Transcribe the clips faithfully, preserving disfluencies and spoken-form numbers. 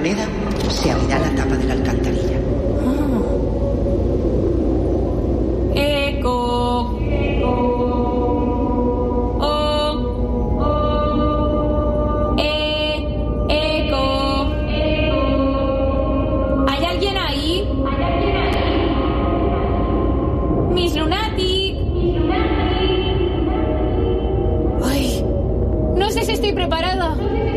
moneda, se abrirá la tapa de la alcantarilla. Oh. Eco. Oh. Oh. E. Eco. ¿Hay alguien ahí? ¿Hay alguien ahí? Miss Lunatic. Ay, no sé si estoy preparada.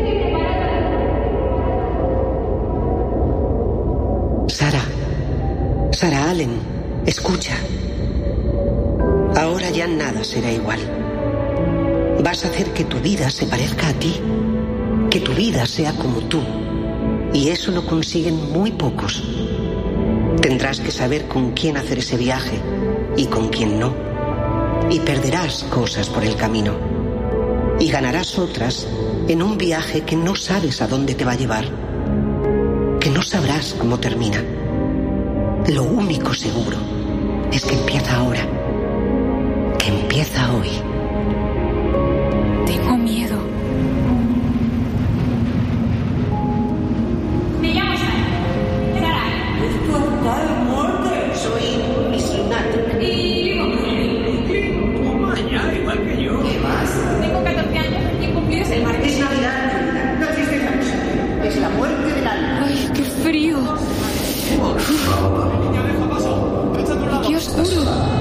Sara, Sara Allen, escucha. Ahora ya nada será igual. Vas a hacer que tu vida se parezca a ti, que tu vida sea como tú. Y eso lo consiguen muy pocos. Tendrás que saber con quién hacer ese viaje y con quién no. Y perderás cosas por el camino. Y ganarás otras en un viaje que no sabes a dónde te va a llevar. Que no sabrás cómo termina. Lo único seguro es que empieza ahora. Que empieza hoy. Tengo miedo. Me llamo Sara. Sara. ¿Es tu actual muerte? Soy Miss Lunatic. Y vivo en Brooklyn. Toma ya, igual que yo. ¿Qué más? Tengo catorce años y cumplidos el martes. Es Navidad, querida. No existe la música. Es la muerte del alma. Ay, qué frío. Qué oscuro.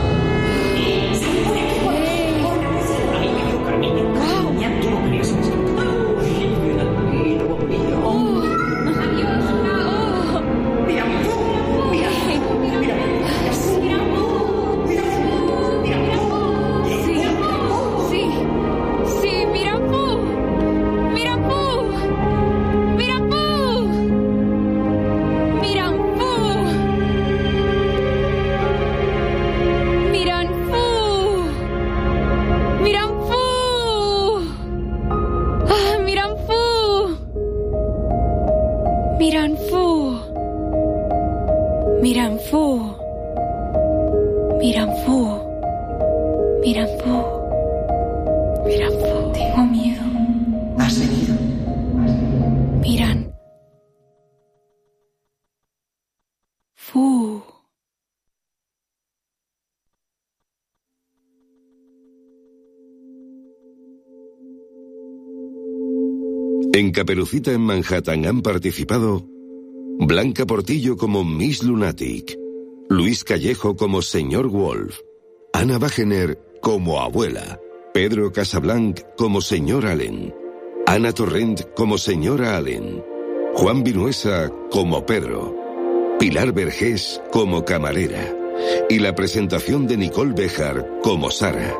En Caperucita en Manhattan han participado Blanca Portillo como Miss Lunatic, Luis Callejo como Señor Wolf, Ana Wagener como Abuela, Pedro Casablanc como Señor Allen, Ana Torrent como Señora Allen, Juan Vinuesa como Pedro, Pilar Vergés como Camarera y la presentación de Nicole Béjar como Sara.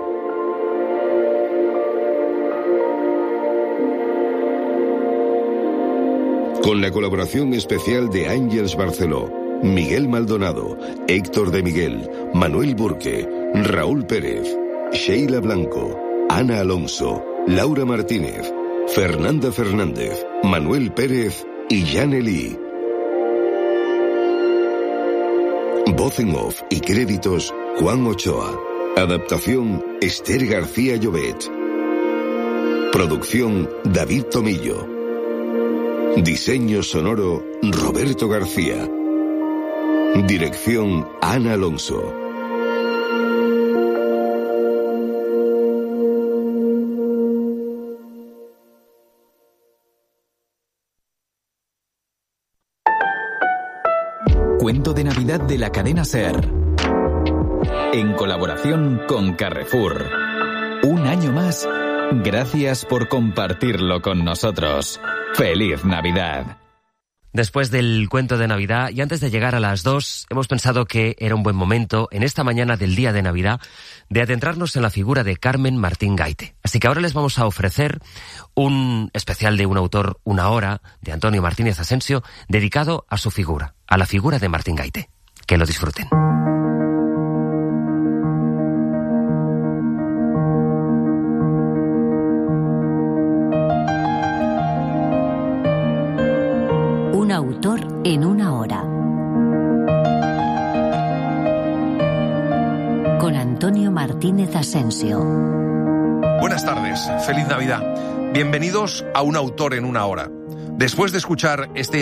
Con la colaboración especial de Ángeles Barceló, Miguel Maldonado, Héctor de Miguel, Manuel Burque, Raúl Pérez, Sheila Blanco, Ana Alonso, Laura Martínez, Fernanda Fernández, Manuel Pérez y Jane Lee. Voz en off y créditos Juan Ochoa. Adaptación Esther García Llobet. Producción David Tomillo. Diseño sonoro Roberto García. Dirección Ana Alonso. Cuento de Navidad de la cadena SER. En colaboración con Carrefour. Un año más, gracias por compartirlo con nosotros. ¡Feliz Navidad! Después del cuento de Navidad y antes de llegar a las dos, hemos pensado que era un buen momento, en esta mañana del día de Navidad, de adentrarnos en la figura de Carmen Martín Gaite. Así que ahora les vamos a ofrecer un especial de un autor, Una hora, de Antonio Martínez Asensio, dedicado a su figura, a la figura de Martín Gaite. Que lo disfruten. Un autor en una hora. Con Antonio Martínez Asensio. Buenas tardes, feliz Navidad. Bienvenidos a Un autor en una hora. Después de escuchar este